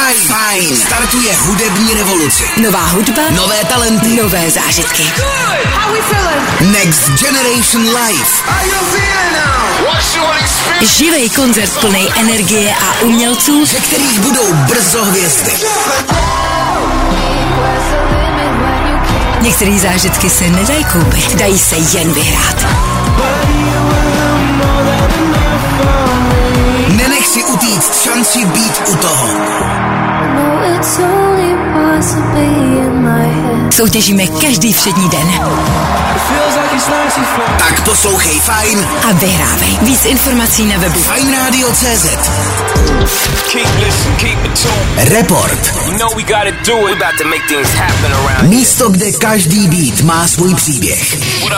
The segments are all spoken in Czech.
Fajn. Startuje hudební revoluce. Nová hudba, nové talenty, nové zážitky. How we feeling? Next Generation Live. How you feeling now? What's your experience? Živej koncert plnej energie a umělců, ze kterých budou brzo hvězdy. Některé zážitky se nedají koupit, dají se jen vyhrát. Nenech si utýct šanci být u toho. Soutěžíme každý všední den. Tak poslouchej Fajn A vyhrávej. Víc informací na webu fajnradio.cz. Report. Místo, kde každý beat má svůj příběh.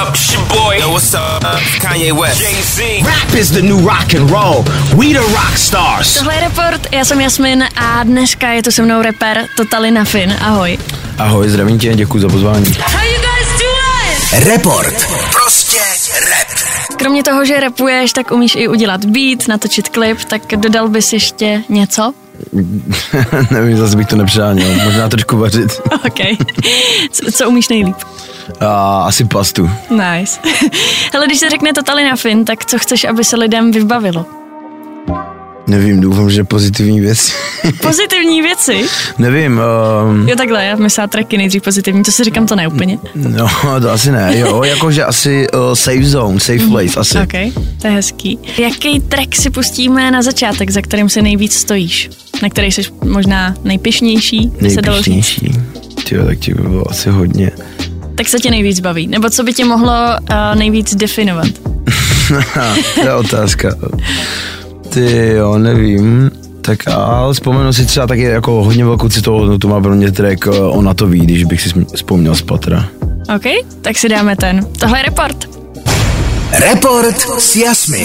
Rap is the new rock and roll. We the rock stars. Tohle je Report, já jsem Jasmin a dneska je tu se mnou rapper Totalina Fin. Ahoj. Ahoj, zdravím tě, děkuji za pozvání. How you guys doing? Report. Prostě rap. Kromě toho, že rapuješ, tak umíš i udělat beat, natočit klip, tak dodal bys ještě něco? Nevím, zase bych to nepřáněl, možná trošku vařit. OK. Co umíš nejlíp? Asi pastu. Nice. Hele, když se řekne Totalina Fin, tak co chceš, aby se lidem vybavilo? Nevím, doufám, že pozitivní věci. Pozitivní věci? Nevím. Jo, takhle, já myslím tracky nejdřív pozitivní, to si říkám, to ne úplně. No, to asi ne, jo, jakože asi safe zone, safe place, asi. OK, to je hezký. Jaký track si pustíme na začátek, za kterým se nejvíc stojíš? Na který jsi možná nejpyšnější? Nejpyšnější? Tyjo, tak ti by bylo asi hodně. Tak co tě nejvíc baví? Nebo co by tě mohlo nejvíc definovat? To je otázka. Ty jo, nevím. Tak ale vzpomenu si třeba taky jako hodně velkou citovou hodnotu má pro mě track Ona to ví, když bych si vzpomněl z patra. OK, tak si dáme ten. Tohle je Report. Report s Jasmin.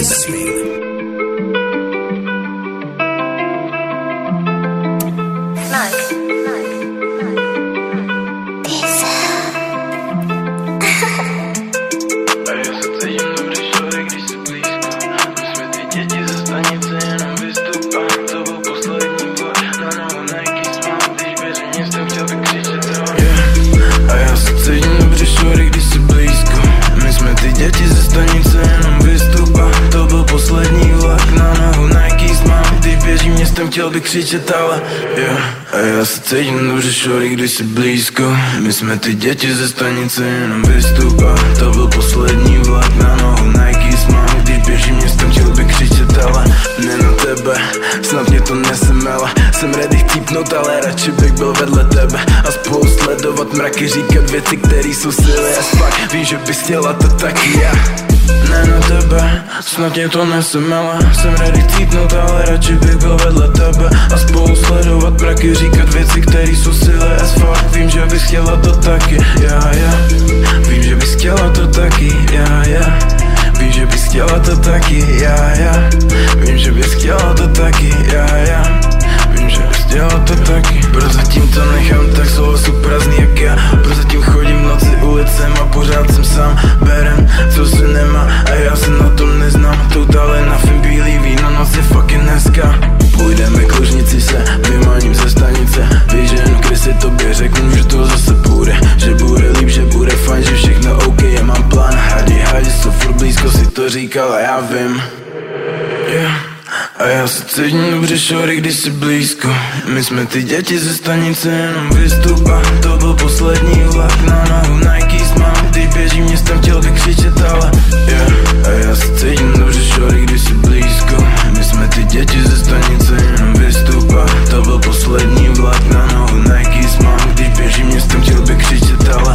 Děti ze stanice jenom vystupá. To byl poslední vlak na nohu Nike mám. Když běžím městem, chtěl bych křičet, ale a já se cítím dobře, šory, když jsi blízko. My jsme ty děti ze stanice jenom vystupá. To byl poslední vlak na nohu Nike mám. Když běžím městem, chtěl bych křičet, ale ne na tebe. Snad mě to nesemele. Jsem ready chcípnout, ale radši bych byl vedle tebe. A spolu sledovat mraky, říkat věci, které jsou silly as fuck. Vím, že bys chtěla to taky já. Ne na tebe, snad mě to nesemele. Jsem ready chcípnout, ale radši bych byl vedle tebe. A spolu sledovat mraky, říkat věci, které jsou silly as fuck. Vím, že bys chtěla to taky, já. Vím, že bys chtěla to taky, já. Vím, že bys chtěla to taky, já. Vím, že bys chtěla to taky, já. Vím, že bys chtěla to taky. Prozatím to nechám, tak slova jsou prázdný jak já. Prozatím chodím v noci ulicem a pořád jsem sám. Berem, co se nemá a já se na tom neznám. Totalina Fin, bílý víno, noc je fucking hezká. Půjdeme k ložnici se, vymaním ze stanice. Vyženu krysy, tobě řeknu, že to zase půjde. Že bude líp, že bude fajn, že všechno OK. Já mám plán, hadi jsou furt blízko, si to říkal a já vím. A já se cítím dobře, šory, když jsi blízko. My jsme ty děti ze stanice jenom vystupá. To byl poslední vlak na nohu Nike mám. Když běžím městem, chtěl bych křičet, ale a já se cítím dobře, šory, když jsi blízko. My jsme ty děti ze stanice jenom vystupá. To byl poslední vlak na nohu Nike mám. Když běžím městem, chtěl bych křičet, ale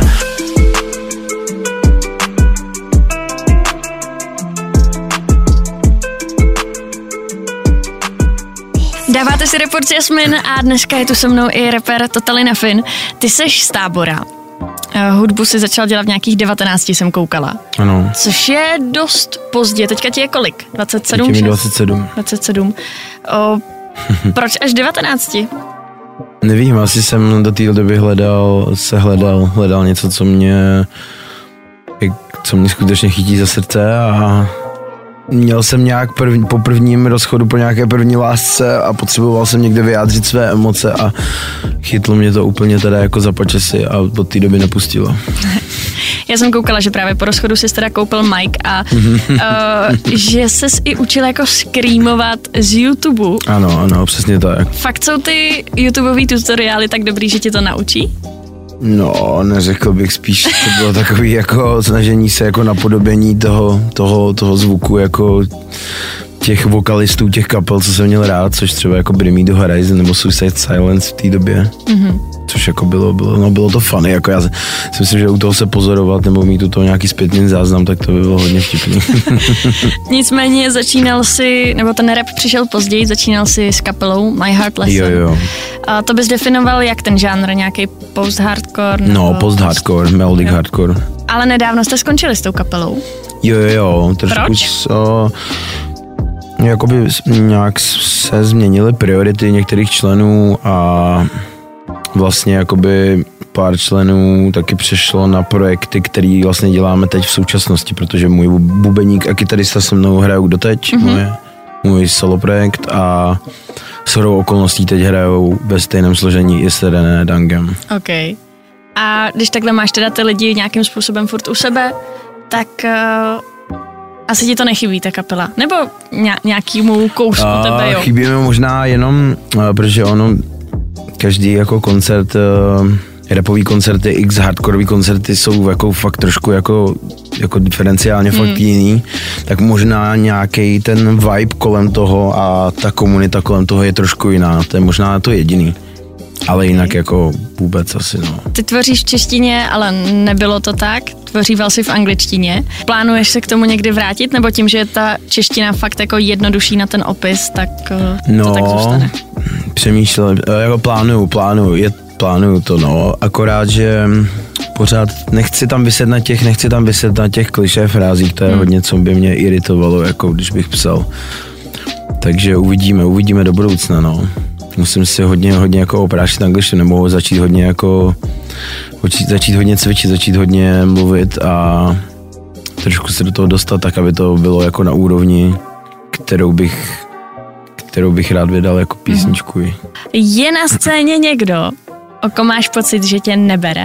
Dáváte si Report s Jasmin a dneska je tu se mnou i rapper Totalina Fin. Ty seš z Tábora. Hudbu si začal dělat v nějakých 19, jsem koukala. Ano. Což je dost pozdě. Teďka ti je kolik? 27? Teď mi 27. 27. Proč až 19? Nevím, asi jsem do té doby hledal něco, co mě skutečně chytí za srdce a měl jsem nějak po prvním rozchodu, po nějaké první lásce a potřeboval jsem někde vyjádřit své emoce a chytlo mě to úplně teda jako za pačesy a od té doby nepustilo. Já jsem koukala, že právě po rozchodu si teda koupil mic a že ses i učil jako screamovat z YouTube. Ano, přesně tak. Fakt jsou ty YouTubeový tutoriály tak dobrý, že tě to naučí? No, neřekl bych, spíš to bylo takový jako snažení se jako napodobení toho zvuku jako těch vokalistů, těch kapel, co jsem měl rád, což třeba jako Bring Me The Horizon nebo Suicide Silence v té době. Což jako bylo to funny, jako já si myslím, že u toho se pozorovat nebo mít u toho nějaký zpětný záznam, tak to by bylo hodně vtipný. Nicméně začínal si, nebo ten rap přišel později, začínal si s kapelou My Heart Lesson. Jo. A to bys definoval jak ten žánr, nějaký post-hardcore? No, post-hardcore, melodic hardcore. Ale nedávno jste skončili s tou kapelou. Jo, trošku. Proč? Jakoby nějak se změnily priority některých členů a vlastně jakoby pár členů taky přešlo na projekty, které vlastně děláme teď v současnosti, protože můj bubeník a kytarista se mnou hrajou doteď, můj solo projekt a shodou okolností teď hrajou ve stejném složení i s René Dangem. OK. A když takhle máš teda ty lidi nějakým způsobem furt u sebe, tak asi ti to nechybí, ta kapela? Nebo nějakýmu kousku tebe, jo? Chybí mi možná jenom, protože každý jako koncert, rapový koncerty, x hardkorový koncerty jsou jako fakt trošku jako diferenciálně fakt jiný, tak možná nějaký ten vibe kolem toho a ta komunita kolem toho je trošku jiná, to je možná to jediný. Ale jinak jako vůbec asi, no. Ty tvoříš v češtině, ale nebylo to tak, tvoříval jsi v angličtině. Plánuješ se k tomu někdy vrátit, nebo tím, že je ta čeština fakt jako jednodušší na ten opis, tak to tak zůstane? Přemýšlím, jako plánuju to, no, akorát, že pořád nechci tam vyset na těch klišé frázích, to je hodně, co by mě iritovalo, jako když bych psal. Takže uvidíme do budoucna, no. Musím si hodně jako oprášit angličtinu, nemohu začít hodně cvičit, začít hodně mluvit a trošku se do toho dostat tak, aby to bylo jako na úrovni, kterou bych rád vydal jako písničku. Je na scéně někdo, o kom máš pocit, že tě nebere?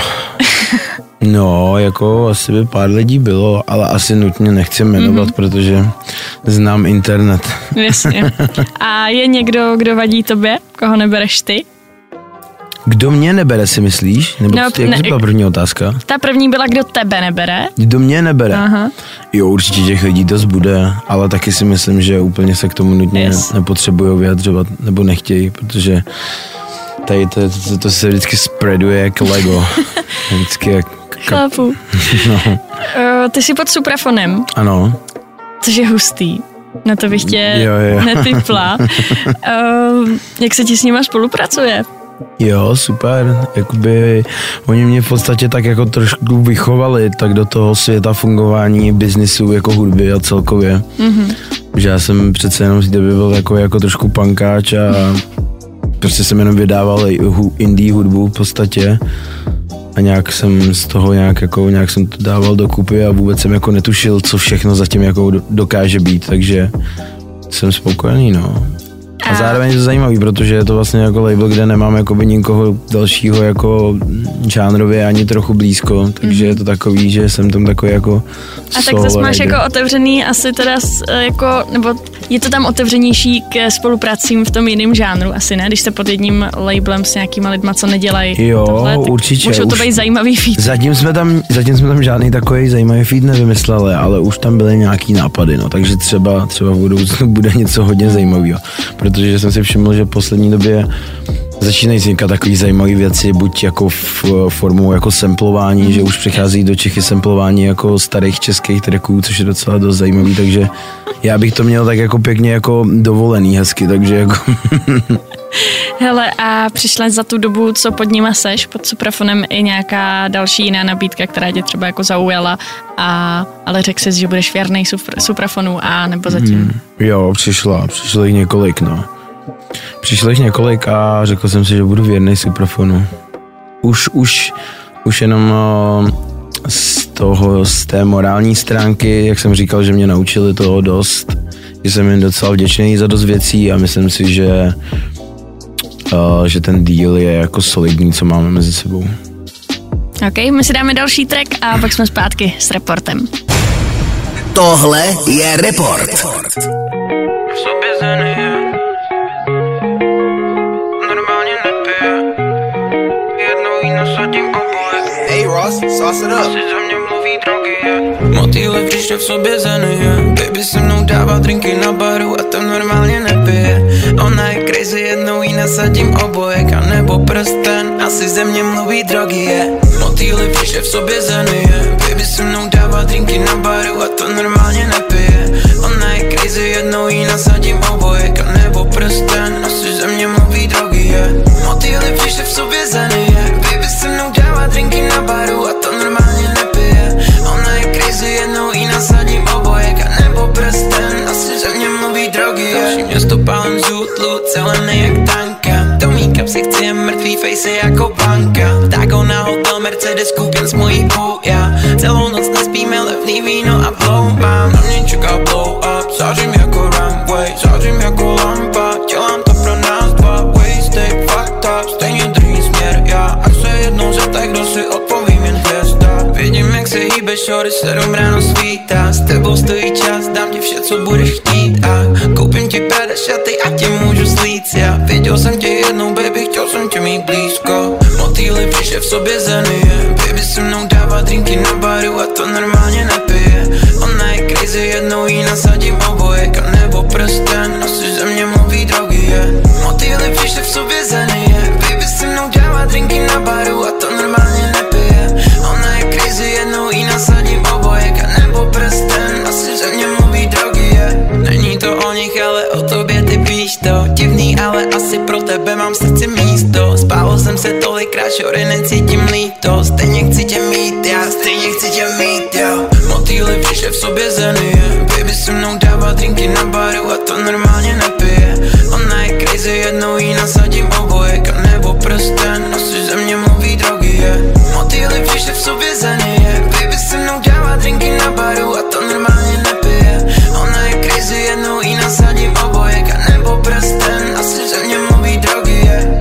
No, jako asi by pár lidí bylo, ale asi nutně nechci jmenovat, protože znám internet. Jasně. A je někdo, kdo vadí tobě? Koho nebereš ty? Kdo mě nebere, si myslíš? Nebo jak byla první otázka? Ta první byla, kdo tebe nebere. Kdo mě nebere? Aha. Jo, určitě těch lidí dost bude, ale taky si myslím, že úplně se k tomu nutně nepotřebují vyjadřovat, nebo nechtějí, protože tady to se vždycky spreaduje jak Lego. Vždycky jak Chápu. No. Ty jsi pod Suprafonem. Ano. Což je hustý. Na to bych tě netypla. Jak se ti s nima spolupracuje? Jo, super. Jakoby oni mě v podstatě tak jako trošku vychovali tak do toho světa fungování biznisu jako hudby a celkově. Že já jsem přece jenom v té době byl takový jako trošku punkáč a prostě jsem jenom vydával indie hudbu v podstatě. A nějak jsem z toho nějak jsem to dával dokupy a vůbec jsem jako netušil, co všechno zatím jako dokáže být, takže jsem spokojený, no. A zároveň je to zajímavý, protože je to vlastně jako label, kde nemám jakoby nikoho dalšího jako žánrově ani trochu blízko, takže je to takový, že jsem tam takový jako a tak zase máš jako otevřený asi teda jako, nebo je to tam otevřenější k spolupracím v tom jiném žánru asi, ne? Když jste pod jedním labelem s nějakýma lidma, co nedělají tohle, určitě. Můžou to být zajímavý feed. Zatím jsme tam žádný takový zajímavý feed nevymysleli, ale už tam byly nějaký nápady, no, takže třeba v budoucnu bude něco hodně zajímavého. Protože jsem si všiml, že v poslední době začínají vznikat takové zajímavé věci, buď jako formou jako samplování, že už přichází do Čechy samplování jako starých českých tracků, což je docela dost zajímavý, takže já bych to měl tak jako pěkně jako dovolený hezky, takže jako... Hele, a přišla za tu dobu, co pod nima seš, pod Suprafonem, i nějaká další jiná nabídka, která tě třeba jako zaujala, ale řekl jsi, že budeš věrnej Suprafonu a nebo zatím? Jo, přišlo jich několik, no. Přišlo jich několik a řekl jsem si, že budu věrnej Suprafonu. Už jenom z té morální stránky, jak jsem říkal, že mě naučili toho dost, že jsem jim docela vděčný za dost věcí a myslím si, že ten deal je jako solidní, co máme mezi sebou. OK, my si dáme další track a pak jsme zpátky s reportem. Tohle je report. V sobě zeně, normálně nepije, jednou jí nasadím oboje. Hey Ross, sauce it up. Asi za mě mluví drogy. Motýle, když je v sobě zeně, baby se mnou dává drinky na baru a to normálně nepije. Ona je crazy, jednou jí nasadím obojek a nebo prsten, asi ze mě mluví drogy, je. Motýle, když je v sobě zeně, baby se mnou dává drinky na baru a to normálně nepije. Ona je crazy, jednou jí nasadím obojek a nebo prsten, asi ze mě mluví drogy, je. Motýle, když je v sobě zeně, baby se mnou dává drinky na baru a to normálně nepije. Ona je crazy, jednou jí nasadím obojek a nebo prsten, asi ze mě mluví drogy, je. Další město pálem zůtlu, zelený jak tanka. Do mý kapsy chci jen mrtvý face jako banka. Tákou na hotel Mercedes koupím z mojí já. Celou noc nespíme, levný víno a bloumám. Na mě čeká blow up, zářím jako runway, zářím jako lampa. Dělám to pro nás dva, wasted, fucked up. Stejně druhý směr, já. Až se jednou zeptaj, kdo si odpovím, jen hvězda. Vidím, jak se hýbe, šory, 7 ráno svítá. S tebou stojí čas, dám ti vše, co budeš chtít a koupím ti Prada šaty a tě můžu slít. Já viděl jsem tě jednou, baby, chtěl jsem tě mít blízko. Motýly, když je v sobě zenie, baby se mnou dává drinky na baru a to normálně nepije. Ona je crazy, jednou jí nasadím obojek a nebo prsten, asi ze mě mluví drogy, je. Motýly, když je v sobě zenie, baby se mnou dává drinky na baru a to normálně nepije. Ona je crazy, jednou jí nasadím obojek a nebo prsten, asi ze mě mluví drogy, je. Není to o nich, ale o tobě, ty víš to. Divný, ale asi pro tebe mám v srdci místo. Spálil jsem se tolikrát, šory, necítím líto. Stejně chci tě mít, já stejně chci tě mít, jo. Motýly, když je v sobě zenie, baby se mnou dává drinky na baru a to normálně nepije. Ona je crazy, jednou jí nasadím obojek a nebo prsten, asi ze mě mluví drogy, je. Motýly, když je v sobě zenie, baby se mnou dává drinky na baru a to normálně nepije. Ona je crazy, jednou jí nasadím obojek a nebo prsten, asi ze mě mluví drogy, je.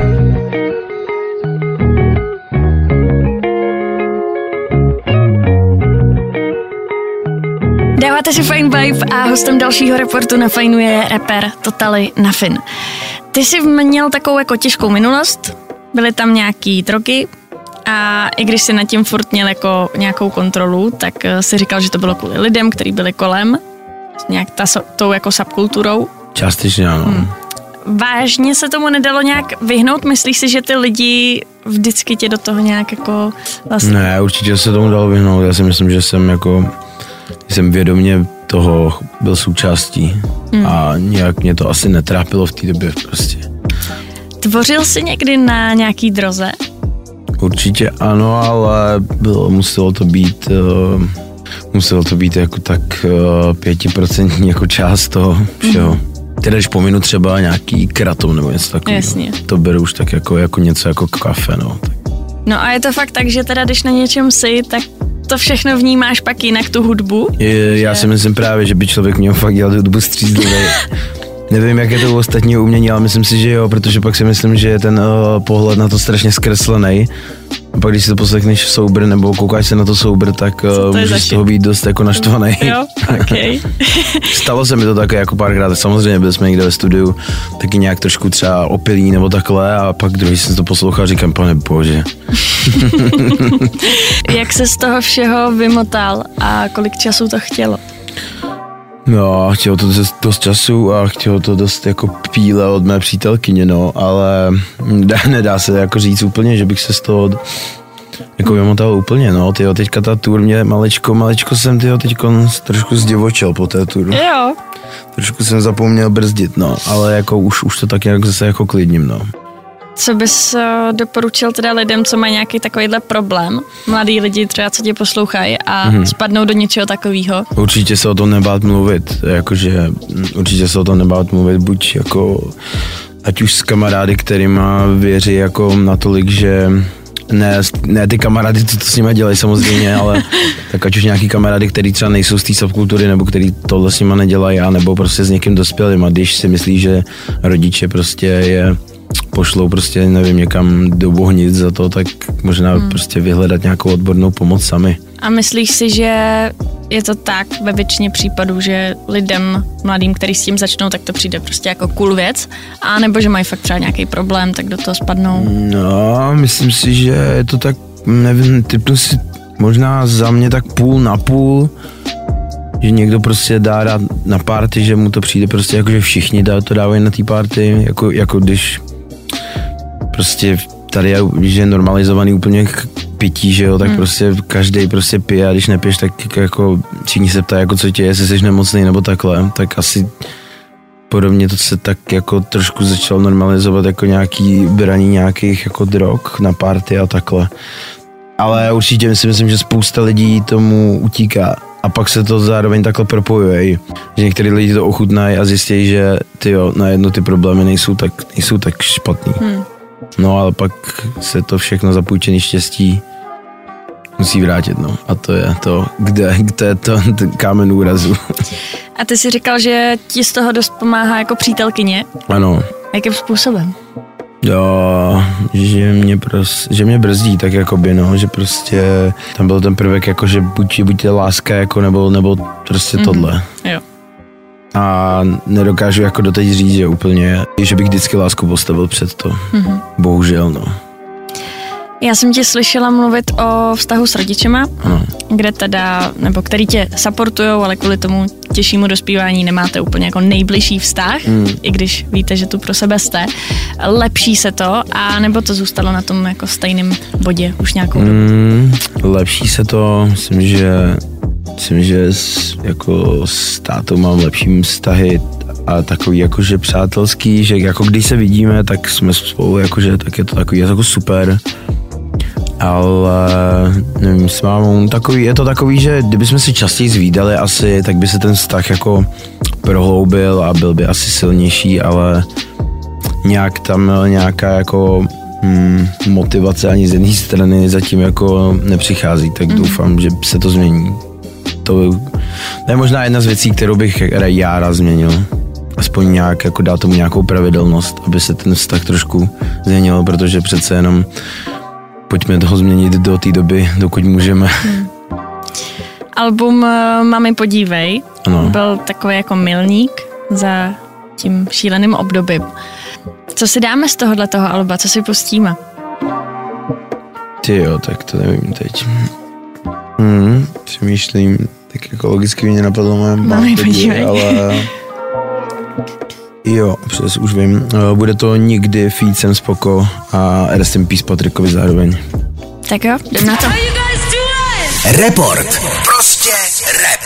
Dáváte si Fajn Vibe a hostem dalšího reportu na Fajnu je rapper Totally Nuffin. Ty jsi měl takovou jako těžkou minulost, byly tam nějaký drogy a i když jsi nad tím furt měl jako nějakou kontrolu, tak si říkal, že to bylo kvůli lidem, kteří byli kolem, nějak tou jako subkulturou. Částečně ano. Vážně se tomu nedalo nějak vyhnout? Myslíš si, že ty lidi vždycky tě do toho nějak jako vlastně... Ne, určitě se tomu dalo vyhnout. Já si myslím, že jsem vědomě toho byl součástí a nějak mě to asi netrápilo v té době prostě. Tvořil jsi někdy na nějaký droze? Určitě ano, ale muselo to být jako tak 5% jako část toho všeho. Teda když pominu třeba nějaký kratom nebo něco takového. Jasně. To beru už tak jako něco jako kafe, no. No a je to fakt tak, že teda když na něčem jsi, tak to všechno vnímáš pak jinak, tu hudbu? Já si myslím právě, že by člověk měl fakt dělat hudbu střízlivě. Nevím, jak je to u ostatního umění, ale myslím si, že jo, protože pak si myslím, že je ten pohled na to strašně zkreslený. A pak když si to poslechneš soubr nebo koukáš se na to soubr, tak můžeš z toho být dost jako naštvaný. Jo, okay. Stalo se mi to také jako párkrát, samozřejmě byli jsme někde ve studiu, taky nějak trošku třeba opilí nebo takhle a pak druhý jsem to poslouchal a říkám, pane bože. Jak se z toho všeho vymotal a kolik času to chtělo? No, chtělo to dost času a chtělo to dost jako píle od mé přítelkyně, no, ale nedá se jako říct úplně, že bych se z toho jako vymotal úplně, no, tyjo, teďka ta tour mě maličko jsem teďko trošku zdivočil po té touru. Jo. Trošku jsem zapomněl brzdit, no, ale jako už to tak nějak zase jako klidním, no. Co bys doporučil teda lidem, co mají nějaký takovýhle problém? Mladí lidi třeba, co tě poslouchají a spadnou do něčeho takového? Určitě se o tom nebát mluvit, buď jako, ať už s kamarády, kterýma věří jako natolik, že ne ty kamarády, to s nimi dělají samozřejmě, ale tak ať už nějaký kamarády, který třeba nejsou z té subkultury, nebo který tohle s nima nedělají, nebo prostě s někým dospělým, a když si myslí, že rodiče prostě je pošlou prostě, nevím, někam do Bohnic za to, tak možná prostě vyhledat nějakou odbornou pomoc sami. A myslíš si, že je to tak ve většině případů, že lidem mladým, který s tím začnou, tak to přijde prostě jako cool věc, a nebo že mají fakt třeba nějaký problém, tak do toho spadnou? No, myslím si, že je to tak, nevím, typnu si možná za mě tak půl na půl, že někdo prostě dá rád na party, že mu to přijde prostě jako, že všichni to dávají na té party, jako když prostě tady je, když je normalizovaný úplně pití, že jo, tak prostě každej prostě pije, a když nepiješ, tak jako všichni se ptají, jako co tě je, jestli jsi nemocný nebo takhle, tak asi podobně to se tak jako trošku začalo normalizovat, jako nějaký braní nějakých jako drog na party a takhle. Ale určitě si myslím, že spousta lidí tomu utíká a pak se to zároveň takhle propojuje, že některý lidi to ochutnají a zjistí, že najednou ty problémy nejsou tak špatný. No ale pak se to všechno zapůjčené štěstí musí vrátit, no. A to je to, kde je to kámen úrazu. A ty jsi říkal, že ti z toho dost pomáhá jako přítelkyně. Ano. Jakým způsobem? Jo, že mě brzdí, tak jakoby, no, že prostě tam byl ten prvek, jako, že buď je láska, jako, nebo prostě tohle. Jo. A nedokážu jako doteď říct, že úplně, že bych vždycky lásku postavil před to. Bohužel, no. Já jsem tě slyšela mluvit o vztahu s rodičema, ano. Kde teda, nebo který tě supportujou, ale kvůli tomu těžšímu dospívání nemáte úplně jako nejbližší vztah, i když víte, že tu pro sebe jste. Lepší se to, a nebo to zůstalo na tom jako stejném bodě už nějakou dobu? Lepší se to, myslím, že jako s tátou mám lepší vztahy a takový jakože přátelský, že jako když se vidíme, tak jsme spolu, jakože tak je to takový jako super. Ale nevím, s mámou je to takový, že kdybychom si častěji zvídali asi, tak by se ten vztah jako prohloubil a byl by asi silnější, ale nějak tam nějaká jako motivace ani z jedné strany zatím jako nepřichází, tak doufám, že se to změní. To je možná jedna z věcí, kterou bych já rád změnil. Aspoň nějak jako dát tomu nějakou pravidelnost, aby se ten vztah trošku změnil, protože přece jenom pojďme toho změnit do té doby, dokud můžeme. Album Mami podívej, ano. Byl takový jako milník za tím šíleným obdobím. Co si dáme z tohoto alba, co si pustíme? Ty jo, tak to nevím teď. Přemýšlím, tak jako logicky mě napadlo moje Mami podívej, ale... Jo, přes už vím. Bude to Nikdy feat Jsem Spoko a Rest in Peace Patrikovi zároveň. Tak jo, jdem na to. Report. Prostě rap.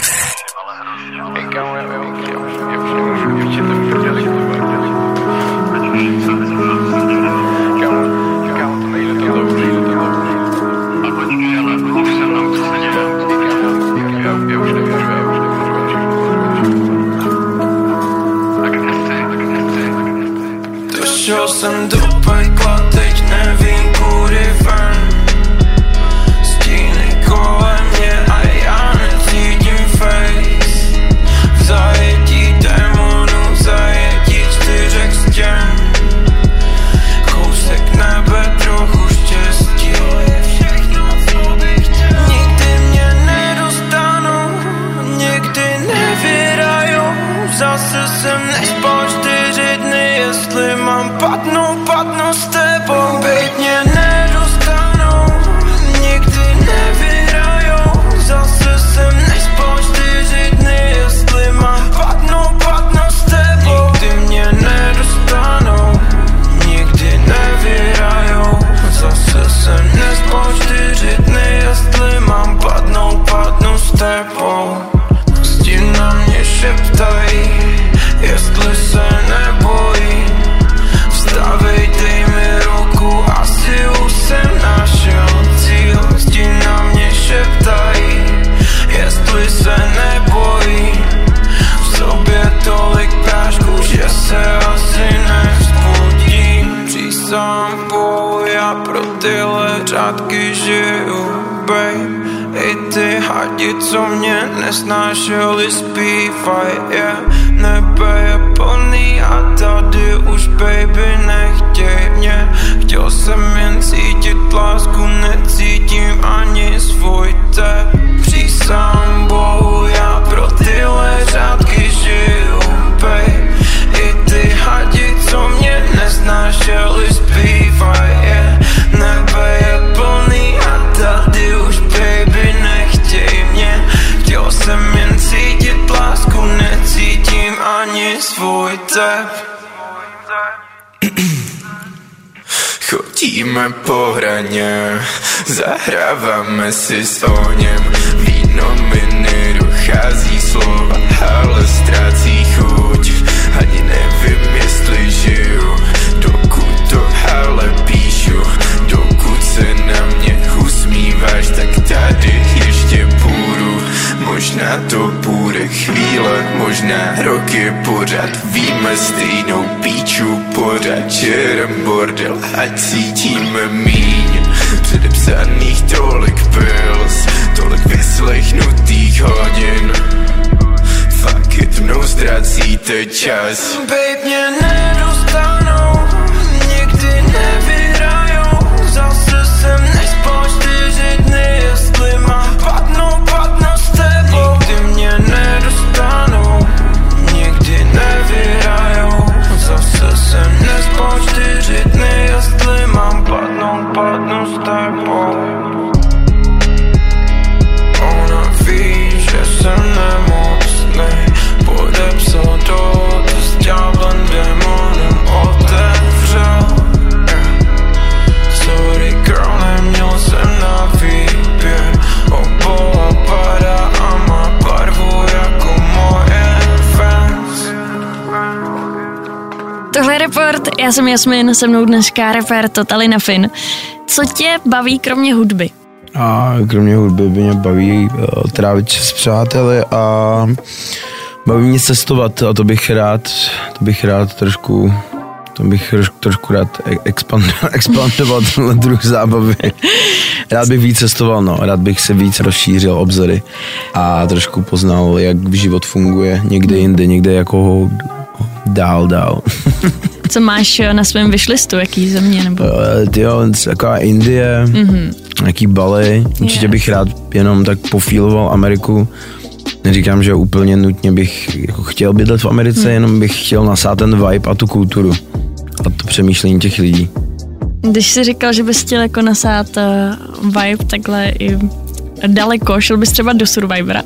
Došel jsem do pekla, teď nevím kudy ven. Stíny kolem mě a já necítím face. V zajetí démonů, v zajetí 4 stěn. Kousek nebe, trochu štěstí. Všechno, co bych chtěl. Nikdy mě nedostanou, nikdy nevyrajou. Zase jsem nespal 4 dny, jestli mám padnu s tebou. Byť mě nedostanou, nikdy nevyrajou. Zase jsem nespal 4 dny, jestli mám padnu s tebou. Nikdy mě nedostanou, nikdy nevyrajou. Zase jsem nespal 4 dny, jestli mám padnu s tebou. S tím na mě šeptají, jestli se nebojím. Vstávej, dej mi ruku, asi už jsem našel cíl. S tím na mě šeptají, jestli se nebojím. V sobě tolik prášku, že se asi nevzbudím. Přísám Bohu, já pro tyhle řádky žiju, babe. I ty hadi, co mě nesnášeli, zpívaj, yeah. Nebe je plný a tady už, baby, nechtěj mě. Chtěl jsem jen cítit lásku, necítím ani svůj tep. Přísahám Bohu, já pro tyhle řádky žiju, babe. I ty hadi, co mě nesnášeli, zpívaj, yeah. Nebe je plný a tady už, baby, nechtěj mě. Chtěl jsem jen cítit lásku, necítím ani svůj tep. Chodíme po hraně, zahráváme si s ohněm. Víno mi nedochází slova, ale ztrácí chuť. Ani nevím, jestli žiju, dokud to ale píšu. Dokud se na mě usmíváš, tak tady ještě půjdu. Možná to bude chvíle, možná roky, pořád víme stejnou píču. Pořád čerem bordel, ať cítíme míň. Předepsaných tolik pils, tolik vyslechnutých hodin. Fuck it, mnou ztrácíte čas. Babe, mě nedostanou, nikdy nevyhrajou. Zase jsem nespal 4 dny, jestli mám padnout s tebou. Nikdy mě nedostanou, nikdy nevyhrajou. Zase jsem nespal 4 dny, jestli mám padnout s tebou. Ona ví, že jsem nemocnej, podepsal to s ďáblem, démonem otevřel. Sorry girl, neměl jsem na výběr. Oboha padá a má barvu jako moje fans. Tohle je Report, já jsem Jasmin, se mnou dneska rapper Totalina Fin. Co tě baví kromě hudby? A kromě hudby mě baví trávit čas s přáteli a baví mě cestovat a to bych rád trošku rád expandoval tenhle druh zábavy. Rád bych víc cestoval, no, rád bych se víc rozšířil obzory a trošku poznal, jak život funguje někde jinde, někde jako dál. Co máš na svém wishlistu, jaký země nebo? Taková Indie, nějaký Bali, určitě bych rád jenom tak pofíloval Ameriku. Neříkám, že úplně nutně bych jako chtěl bydlet v Americe, jenom bych chtěl nasát ten vibe a tu kulturu a to přemýšlení těch lidí. Když jsi říkal, že bys chtěl jako nasát vibe takhle i daleko, šel bys třeba do Survivora?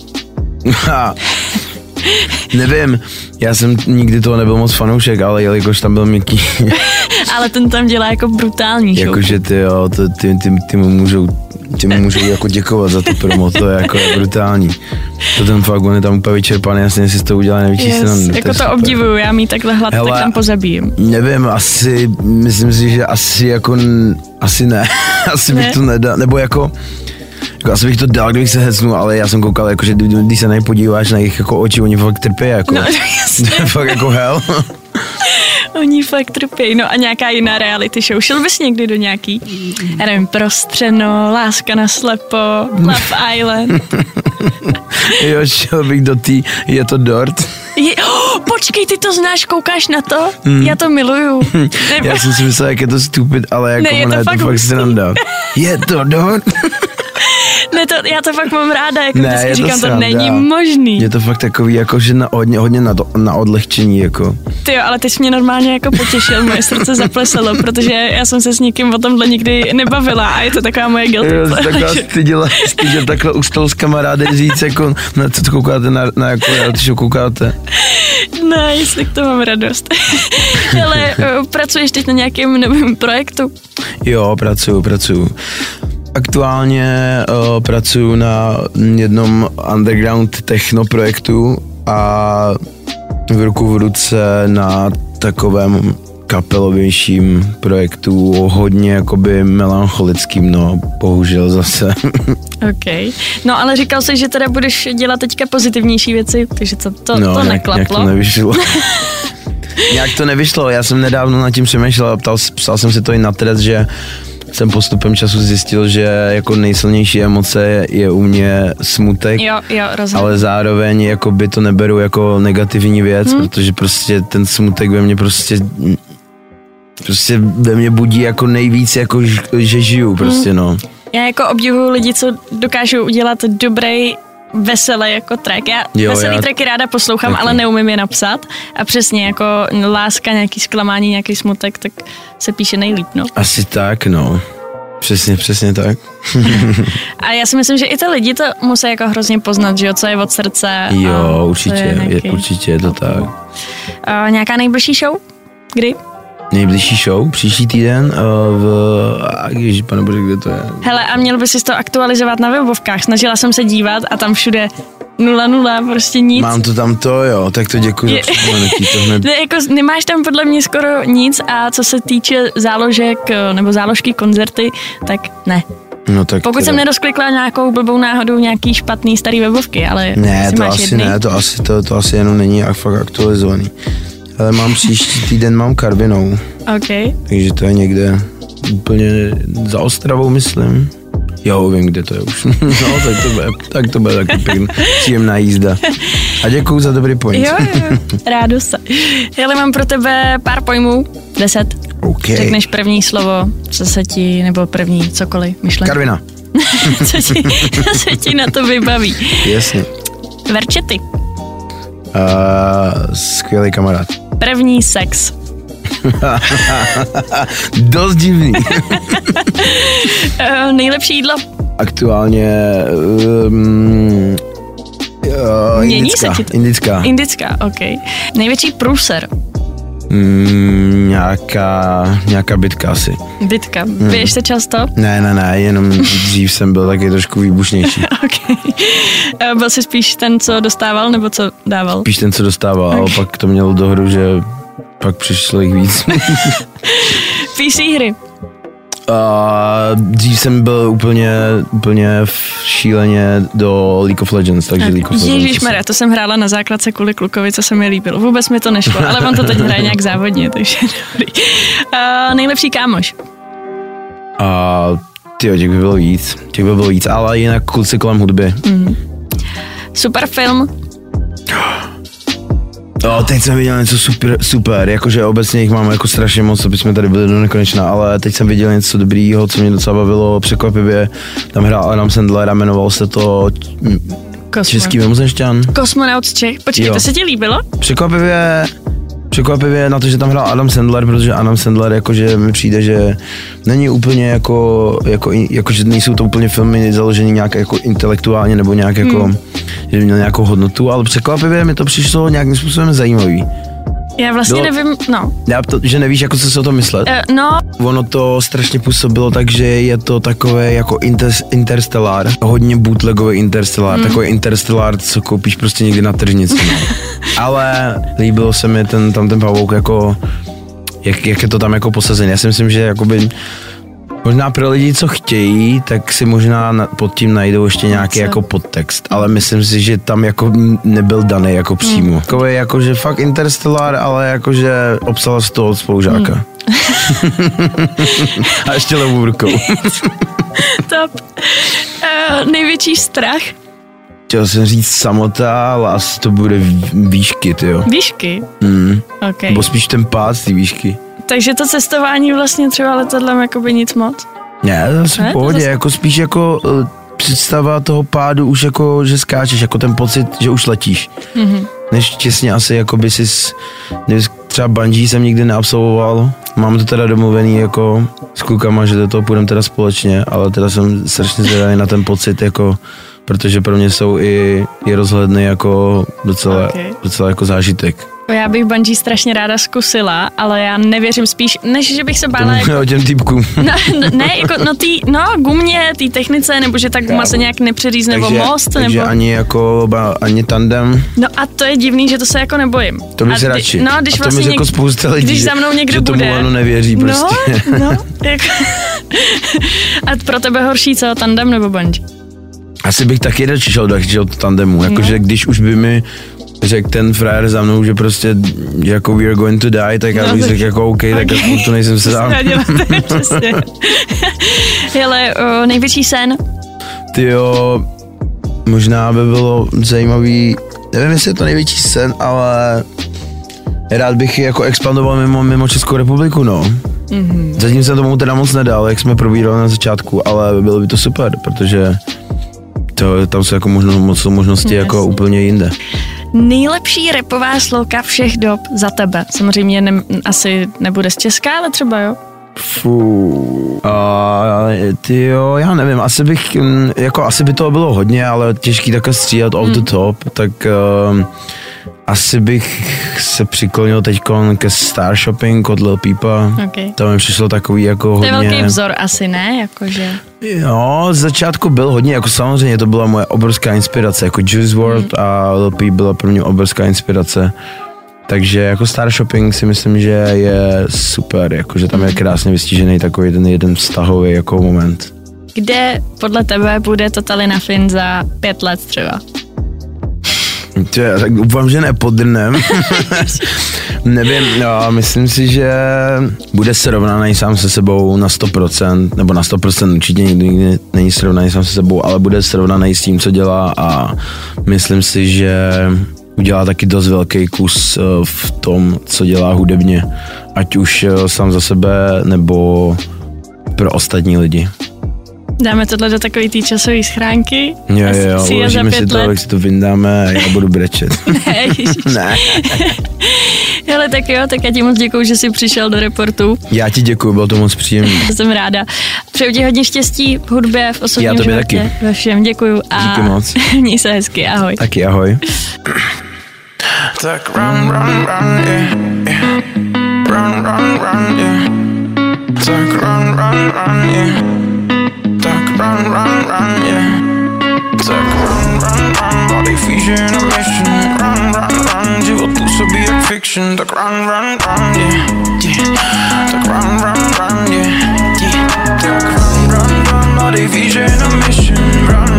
Nevím, já jsem nikdy toho nebyl moc fanoušek, ale jelikož tam byl Mickey. Ale ten tam dělá jako brutální show. Jakože ty mu můžou jako děkovat za to promo, to je jako brutální. To ten fakt, on je tam úplně vyčerpaný, jasně si to udělá největší srandu. Jako to obdivuju, já mít takhle hlad, tak tam pozabijím. Nevím, myslím si, že asi ne, asi bych to nedal, nebo jako asi bych to dal, kdybych se hecnul, ale já jsem koukal, jako, že když se nepodíváš na jejich jako oči, oni fakt trpí, jako. No, jasně. To je fakt jako hell. Oni fakt trpí. No a nějaká jiná reality show. Šel bys někdy do nějaký, já nevím, Prostřeno, Láska na slepo, Love Island? Jo, šel bych do Je to Dort. Počkej, ty to znáš, koukáš na to? Já to miluju. Já jsem si myslel, jak je to stupid, ale jako ne, je to fakt sranda. Je to Dort. Ne, já to fakt mám ráda, jako ne, vždycky říkám, sranda. To není možný. Je to fakt takový, jako, že hodně na odlehčení, jako. Ty jo, ale ty jsi mě normálně jako potěšil, moje srdce zaplesalo, protože já jsem se s nikým o tomhle nikdy nebavila a je to taková moje guilty pleasure. Taková styděl takhle u stolu s kamarády říct, jako, na co koukáte, na jako reality show koukáte. Ne, jestli k tomu mám radost. Ale pracuješ teď na nějakém novém projektu? Jo, pracuju. Aktuálně pracuju na jednom underground techno projektu a v ruku v ruce na takovém kapelovějším projektu, hodně jakoby melancholickým, no, bohužel zase. OK. No ale říkal jsi, že teda budeš dělat teďka pozitivnější věci, takže to neklaplo. Nějak to nevyšlo. Nějak to nevyšlo, já jsem nedávno nad tím přemýšlel, psal jsem si to i na Threads, že jsem postupem času zjistil, že jako nejsilnější emoce je u mě smutek, Jo, rozhodně. ale zároveň jako by to neberu jako negativní věc, protože prostě ten smutek ve mně prostě ve mně budí jako nejvíc, jako že žiju prostě, no. Já jako obdivuju lidi, co dokážou udělat dobrý veselý jako track. Já veselý tracky ráda poslouchám, ale neumím je napsat. A přesně jako láska, nějaký zklamání, nějaký smutek, tak se píše nejlíp, no. Asi tak, no. Přesně tak. A já si myslím, že i ty lidi to musí jako hrozně poznat, že jo, co je od srdce. Jo, určitě je to tak. Nějaká nejbližší show? Kdy? Nejbližší show, příští týden ježiš, panebože, kde to je? Hele, a měl by si to aktualizovat na webovkách, snažila jsem se dívat a tam všude 0, prostě nic. Mám to tam to, jo, tak to děkuji za připomenutí, to hned. Jako, nemáš tam podle mě skoro nic a co se týče záložek nebo záložky koncerty, tak ne. No, tak pokud teda. jsem nerozklikla nějakou blbou náhodou nějaký špatný starý webovky, ale ne, to máš asi jedny. ne, to asi jenom není fakt aktualizovaný. Ale mám příští týden, mám Karvinou. OK. Takže to je někde úplně za Ostravou, myslím. Jo, vím, kde to je už. No, tak to bude taky pěkný, příjemná jízda. A děkuju za dobrý point. Jo, rádo se. Hele, mám pro tebe pár pojmů, 10. Okay. Řekneš první slovo, co se ti, nebo první cokoliv, myšlenka. Karvina. co se ti na to vybaví. Jasně. Verčety. Skvělý kamarád. První sex. Dost divný. Nejlepší jídlo. Aktuálně Mění se ti to? Indická, ok. Největší průser. Nějaká bitka asi. Bitka. Biješ se často? Ne, jenom dřív jsem byl taky trošku výbušnější. Ok. Byl jsi spíš ten, co dostával, nebo co dával? Spíš ten, co dostával, ale pak to mělo dohru, že pak přišlo jich víc. PC hry. Dřív jsem byl úplně šíleně do League of Legends, takže League of Legends. Ježišmarja, to jsem hrála na základce kvůli klukovi, co se mi líbilo. Vůbec mi to nešlo, ale on to teď hraje nějak závodně, takže dobrý. Nejlepší kámoš. Těch by bylo víc, ale jinak kluci kolem hudby. Super film. Teď jsem viděl něco super, jakože obecně jich mám jako strašně moc, aby jsme tady byli do nekonečna, ale teď jsem viděl něco dobrýho, co mě docela bavilo, překvapivě, tam hrál Adam Sandler a jmenoval se to Český mimozemšťan. Kosmonaut z Čech, počkej, to se ti líbilo? Překvapivě na to, že tam hrál Adam Sandler, protože Adam Sandler jakože mi přijde, že není úplně jako že nejsou to úplně filmy založený nějak jako intelektuálně nebo nějak jako, že by měl nějakou hodnotu, ale překvapivě mi to přišlo nějakým způsobem zajímavý. Já vlastně nevím, no. Že nevíš, jako co si o tom myslet? No. Ono to strašně působilo tak, že je to takové jako Interstellar, hodně bootlegový Interstellar, takový Interstellar, co koupíš prostě někdy na tržnici. No. Ale líbilo se mi tam ten pavouk jako, jak je to tam jako posazený. Já si myslím, že jakoby možná pro lidi, co chtějí, tak si možná pod tím najdou ještě nějaký jako podtext, ale myslím si, že tam jako nebyl daný jako přímo. Takový jako, že fakt Interstellar, ale jakože obsala z toho od spolužáka. A ještě levou rukou. Top. Největší strach? Chtěl jsem říct samota, ale asi to bude výšky, tyjo. Výšky? Okay. Nebo spíš ten pád té výšky. Takže to cestování vlastně třeba letadlem jakoby nic moc? Ne, zase v pohodě, jako spíš jako představa toho pádu už jako, že skáčeš, jako ten pocit, že už letíš. Než těsně asi jako by třeba bungee jsem nikdy neabsolvoval. Mám to teda domluvený jako s klukama, že do toho půjdeme teda společně, ale teda jsem strašně zvědavý na ten pocit, jako, protože pro mě jsou i rozhledny jako docela jako zážitek. Já bych bungee strašně ráda zkusila, ale já nevěřím spíš, než že bych se bála jako... o těm týpkům. Ne, jako gumě, té technice, nebo že ta guma se nějak nepřeřízne, nebo most, takže nebo... ani tandem. No a to je divný, že to se jako nebojím. To bych radši. No, když a to vlastně mi jako spousta lidí, když za mnou někdo že bude. Tomu nevěří prostě. No, jako... A pro tebe horší co, tandem nebo bungee? Asi bych taky radši šel do tandemu, jakože když už by mi řekl ten frajer za mnou, že prostě jako we're going to die, tak já bych řekl jako OK, tak jako to nejsem se dám. Přesně. Hele, největší sen? Tyjo, možná by bylo zajímavý, nevím, jestli je to největší sen, ale rád bych jako expandoval mimo Českou republiku, no. Mm-hmm. Zatím jsem tomu teda moc nedal, jak jsme probírali na začátku, ale bylo by to super, protože tam jsou jako možnosti jako úplně jinde. Nejlepší rapová sloka všech dob za tebe. Samozřejmě asi nebude z Česka, ale třeba jo. Tyjo, já nevím, asi by toho bylo hodně, ale těžký takhle stříhat off the top, tak asi bych se přiklonil teďkon ke Star Shopping od Lil Peepa. Okay. To mi přišlo takový jako hodně... To je velký vzor asi, ne? Jakože... Jo, z začátku byl hodně, jako samozřejmě to byla moje obrovská inspirace, jako Juice WRLD a Lil Peep byla pro mě obrovská inspirace. Takže jako Star Shopping si myslím, že je super, jakože tam je krásně vystížený takový ten jeden vztahový jako moment. Kde podle tebe bude Totalina Fin za 5 let třeba? Tak doufám, že nepodrnem. Nevím, myslím si, že bude srovnaný sám se sebou na 100%, nebo na 100% určitě nikdy není srovnaný sám se sebou, ale bude srovnaný s tím, co dělá a myslím si, že udělá taky dost velký kus v tom, co dělá hudebně, ať už sám za sebe, nebo pro ostatní lidi. Dáme tohle do takové té časové schránky. Jo, uložíme si to, jak si to vyndáme a já budu brečet. Ne, ne. Hele, tak jo, tak já ti moc děkuju, že jsi přišel do Reportu. Já ti děkuju, bylo to moc příjemné. Jsem ráda. Přeju ti hodně štěstí v hudbě, v osobním životě. Já tobě taky. Ve všem, děkuju a díky moc. Měj se hezky, ahoj. Taky ahoj. Tak run, yeah, yeah. Run, yeah. Tak run, yeah. Tak run, yeah. Tak run, body fusion a mission. Run, život působí jak fiction. Tak run, yeah, yeah. Tak run, yeah, yeah. Tak run, body fusion a mission.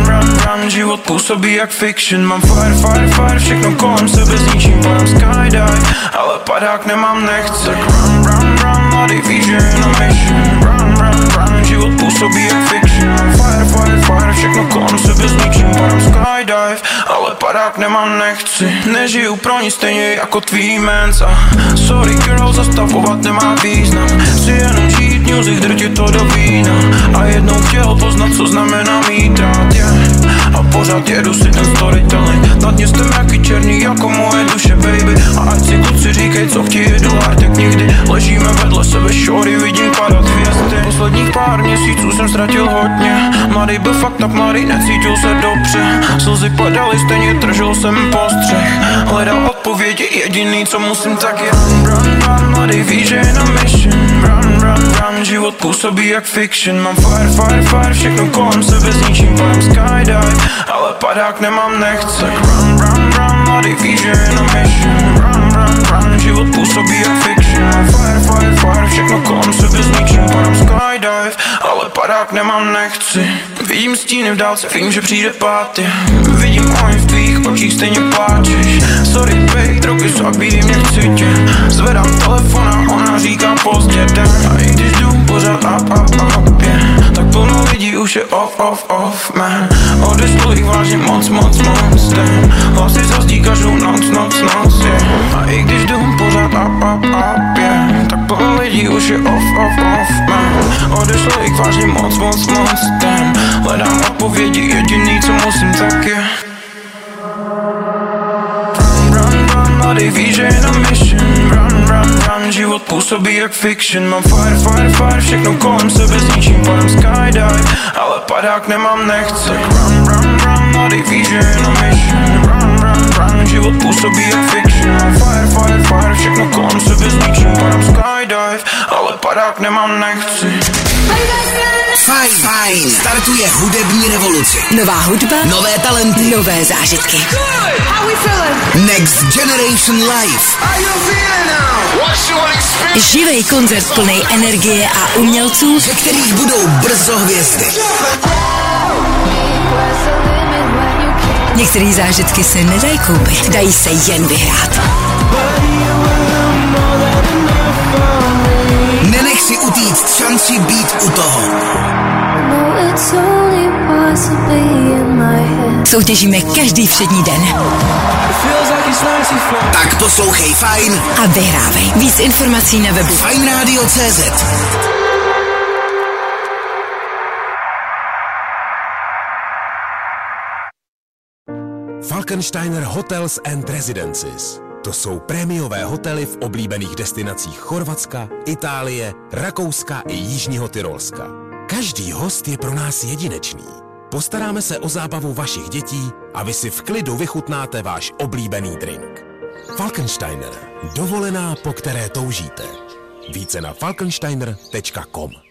Run, život působí jak fiction. Mám fire, všechno kolem sebe zničím. Padám skydive, ale padák nemám, nechce. Tak run, body fusion a mission. Run, život působí jak fiction. Fire, všechno kolem sebe zničím. Padám skydive, ale padák nemám, nechci. Nežiju pro nic stejně jako tvý mens. Sorry girl, zastavovat nemá význam. Chci jenom žít music, drtit to do vína. A jednou chtěl poznat, co znamená mít rád, yeah. A pořád jedu si ten storytelling. Nad městem jaký černý jako moje duše, baby. A ať si kluci říkej, co chtějí dolár, tak nikdy ležíme vedle sebe, shorty, vidím padat hvězdy. Posledních pár měsíců jsem ztratil hodně. Mladý byl fakt tak mladý, necítil se dobře. Slzy padaly, stejně držel jsem postřeh. Hledal odpovědi, jediný, co musím, tak je run, mladý ví, že je na mission. Run, život působí jak fiction. Mám fire, všechno kolem sebe zničím. Padám skydive, ale padák nemám, nechce. Tak run, mladý ví, že je na mission. Run, život působí jak fiction. Mám fire, všechno kolem sebe zničím. Padám skydive, ale padák nemám, nechci. Vidím stíny v dálce, vím, že přijde pád, yeah. Vidím oheň v tvých očích, stejně pláčeš. Sorry, babe, drogy zabíjí mě, chci tě. Zvedám telefon a ona říká pozdě den. A i když jdu pořád up, yeah. Tak plno lidí už je off, man. Odešlo jich vážně moc, damn. Hlasy zazdí každou noc, yeah. A i když jdu pořád up, yeah. Tak plno lidí už je off, man. Odešlo jich vážně moc, damn. Hledám odpovědi, jediný, co musím, tak je run, mladý ví, že je na mission. Run, život působí jak fiction. Mám fire, všechno kolem sebe zničím. Padám skydive, ale padák nemám, nechce. Run, mladý ví, že je na mission. Run, život působí jak fiction. Mám fire, všechno kolem sebe zničím. Padám skydive, ale padák nemám, nechci. Fajn. Startuje hudební revoluce. Nová hudba, nové talenty, nové zážitky. How we feeling? Next Generation Live. How you feeling now? What you want experience? Živý koncert plný energie a umělců, ze kterých budou brzo hvězdy. Některé zážitky se nedají koupit, dají se jen vyhrát. Nenech si utíct šanci být u toho. Soutěžíme každý všední den. Tak poslouchej Fajn A vyhrávej. Víc informací na webu fajnradio.cz. Falkensteiner Hotels and Residences. To jsou prémiové hotely v oblíbených destinacích Chorvatska, Itálie, Rakouska i Jižního Tyrolska. Každý host je pro nás jedinečný. Postaráme se o zábavu vašich dětí a vy si v klidu vychutnáte váš oblíbený drink. Falkensteiner. Dovolená, po které toužíte. Více na falkensteiner.com.